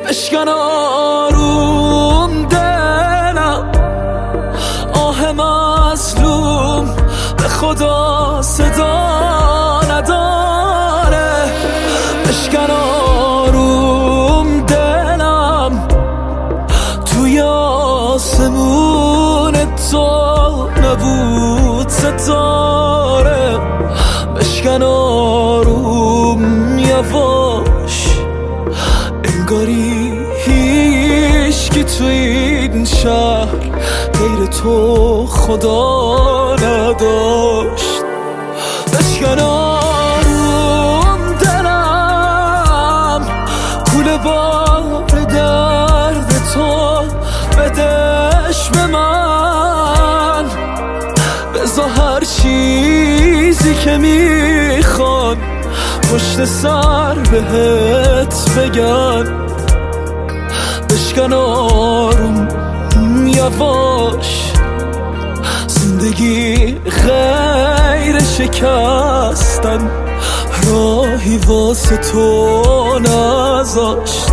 بشکن آروم دلم، آه مظلوم به خدا صدا نداره. بشکن آروم دلم، توی آسمون تو نبود ستاره. بشکن آروم یواش، انگاری هیچکی تو این شهر غیر تو خدا نداشت. بشکن آروم دلم، کوله بار درد تو بدش به من. بذار هر چیزی که میخوان پشت سر بهت بگن. بشکن آروم یواش، زندگی غیر شکستن راهی واسه تو نذاشت.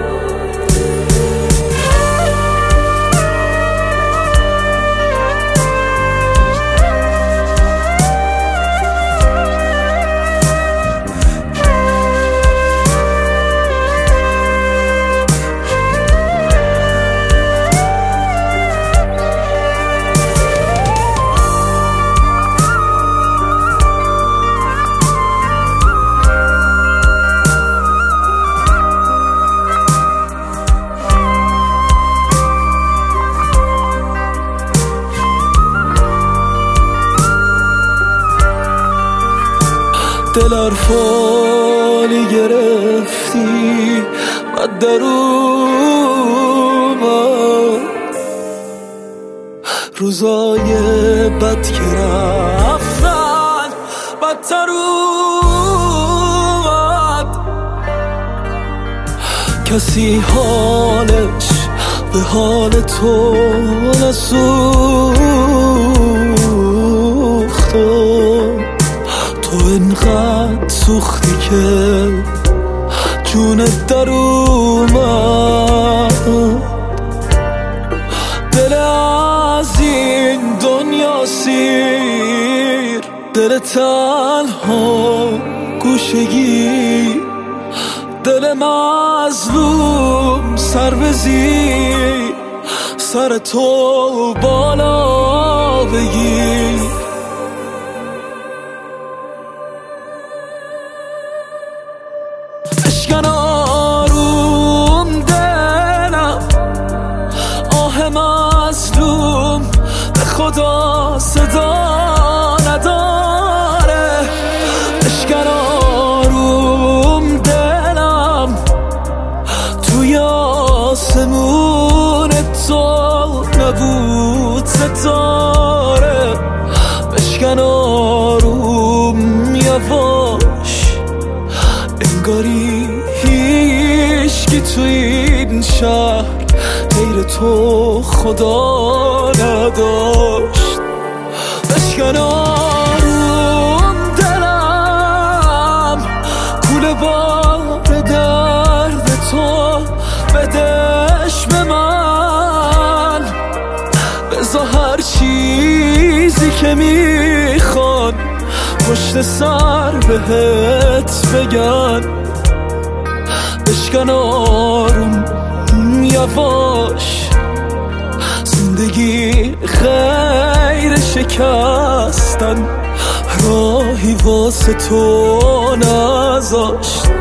دل ارفانی گرفتی بد در اومد، روزای بد که رفتن بدتر اومد. کسی حالش به حال تو نسوخت، تو اینقدر سوختی که جونت در اومد. دل از این دنیا سیر، دل تنها گوشگی، دل مظلوم سر بزیر، سر تو بالا بگیر. بشکن آروم دلم، آه مظلوم به خدا صدا نداره. بشکن آروم دلم، توی آسمون تو نبود ستاره. بشکن آروم یواش، انگاری هیچکی تو این شهر غیر تو خدا نداشت. بشکن آروم دلم، کوله بار درد تو بدش به من. بذار هر چیزی که میخوان پشت سر بهت بگن. بشکن آروم یواش، زندگی غیر شکستن راهی واسه تو نذاشت.